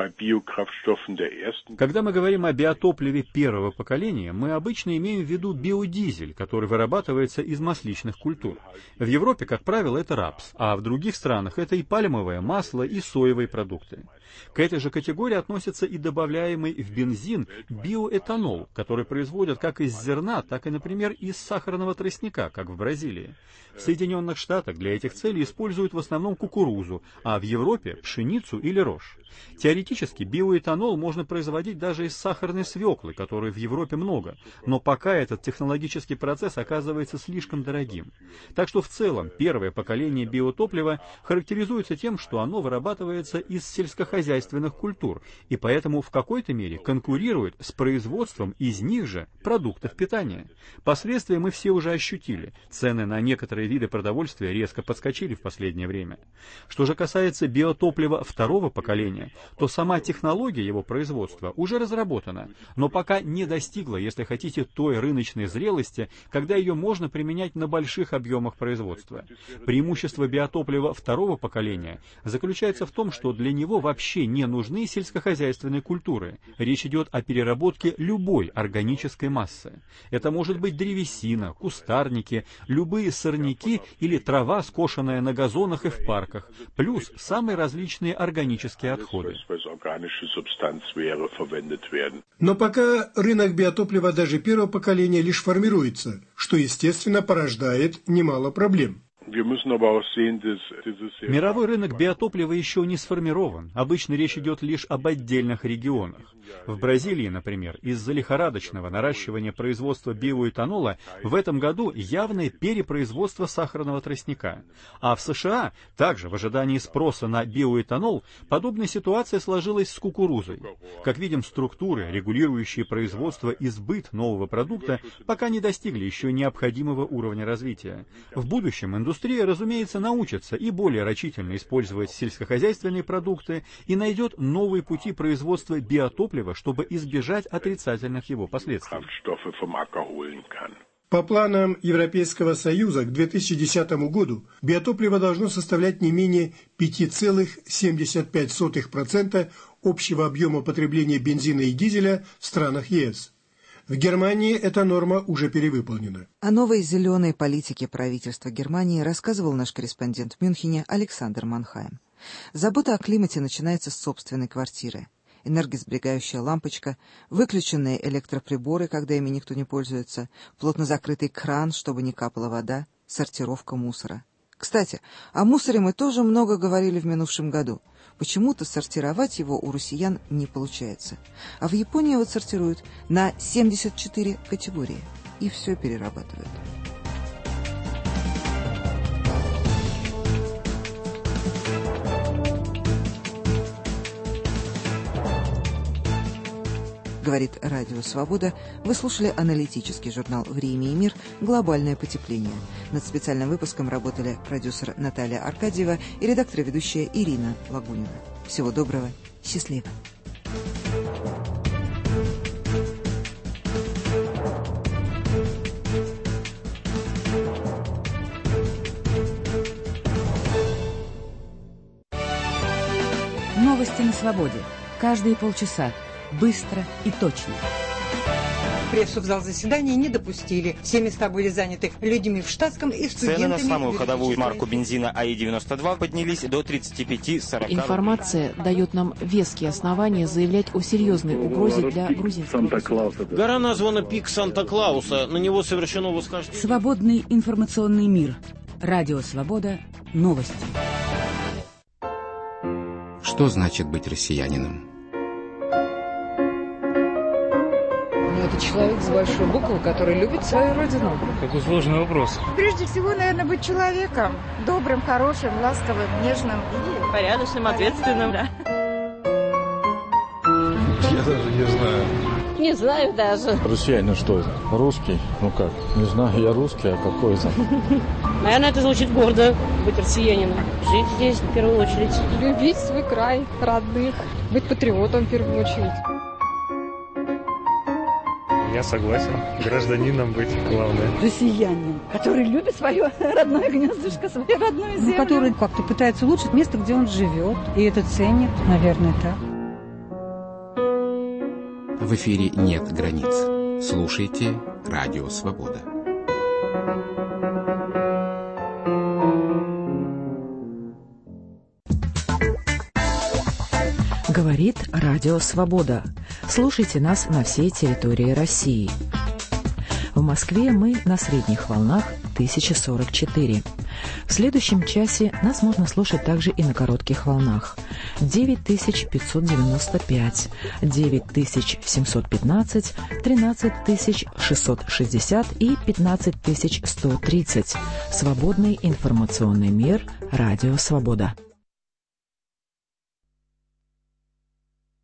Когда мы говорим о биотопливе первого поколения, мы обычно имеем в виду биодизель, который вырабатывается из масличных культур. В Европе, как правило, это рапс, а в других странах это и пальмовое масло, и соевые продукты. К этой же категории относится и добавляемый в бензин биоэтанол, который производят как из зерна, так и, например, из сахарного тростника, как в Бразилии. В Соединенных Штатах для этих целей используют в основном кукурузу, а в Европе – пшеницу или рожь. Теоретически биоэтанол можно производить даже из сахарной свеклы, которой в Европе много, но пока этот технологический процесс оказывается слишком дорогим. Так что в целом первое поколение биотоплива характеризуется тем, что оно вырабатывается из сельскохозяйственных культур и поэтому в какой-то мере конкурирует с производством из них же продуктов питания. Последствия мы все уже ощутили. Цены на некоторые виды продовольствия резко подскочили в последнее время. Что же касается биотоплива второго поколения, то сама технология его производства уже разработана, но пока не достигла, если хотите, той рыночной зрелости, когда ее можно применять на больших объемах производства. Преимущество биотоплива второго поколения заключается в том, что для него вообще не нужны сельскохозяйственные культуры. Речь идет о переработке любой органической массы. Это может быть древесина, кустарники, любые сорняки или трава, скошенная на газонах и в парках, плюс самые различные органические отходы. Но пока рынок биотоплива даже первого поколения лишь формируется, что, естественно, порождает немало проблем. Мировой рынок биотоплива еще не сформирован. Обычно речь идет лишь об отдельных регионах. В Бразилии, например, из-за лихорадочного наращивания производства биоэтанола в этом году явное перепроизводство сахарного тростника. А в США, также в ожидании спроса на биоэтанол, подобная ситуация сложилась с кукурузой. Как видим, структуры, регулирующие производство и сбыт нового продукта, пока не достигли еще необходимого уровня развития. В будущем индустрия, разумеется, научится и более рачительно использовать сельскохозяйственные продукты и найдет новые пути производства биотоплива, чтобы избежать отрицательных его последствий. По планам Европейского Союза к 2010 году биотопливо должно составлять не менее 5,75% общего объема потребления бензина и дизеля в странах ЕС. В Германии эта норма уже перевыполнена. О новой зеленой политике правительства Германии рассказывал наш корреспондент в Мюнхене Александр Манхайм. Забота о климате начинается с собственной квартиры. Энергосберегающая лампочка, выключенные электроприборы, когда ими никто не пользуется, плотно закрытый кран, чтобы не капала вода, сортировка мусора. Кстати, о мусоре мы тоже много говорили в минувшем году. Почему-то сортировать его у россиян не получается. А в Японии вот сортируют на 74 категории. И все перерабатывают. Говорит Радио Свобода. Вы слушали аналитический журнал «Время и мир. Глобальное потепление». Над специальным выпуском работали продюсер Наталья Аркадьева и редактор и ведущая Ирина Лагунина. Всего доброго. Счастливо. Новости на свободе. Каждые полчаса. Быстро и точно. Прессу в зал заседания не допустили. Все места были заняты людьми в штатском и студентами. Цены на самую ходовую марку бензина АИ-92 поднялись до 35-40. Информация дает нам веские основания заявлять о серьезной угрозе для грузинского государства. Гора названа Пик Санта-Клауса. На него совершено восхождение. Свободный информационный мир. Радио Свобода. Новости. Что значит быть россиянином? Это человек с большой буквы, который любит свою родину. Какой сложный вопрос. Прежде всего, наверное, быть человеком. Добрым, хорошим, ласковым, нежным. И порядочным, ответственным. Да. Я даже не знаю. Не знаю даже. Россиянин что это? Русский? Ну как? Не знаю, я русский, а какой это? Наверное, это звучит гордо, быть россиянином. Жить здесь в первую очередь. Любить свой край, родных. Быть патриотом в первую очередь. Я согласен. Гражданином быть главное. Россиянин, который любит свое родное гнездышко, свою родную землю. Который как-то пытается улучшить место, где он живет. И это ценит, наверное, так. В эфире нет границ. Слушайте Радио Свобода. Говорит Радио Свобода. Слушайте нас на всей территории России. В Москве мы на средних волнах 1044. В следующем часе нас можно слушать также и на коротких волнах 9595, 9715, 13660 и 15130. Свободный информационный мир. Радио Свобода.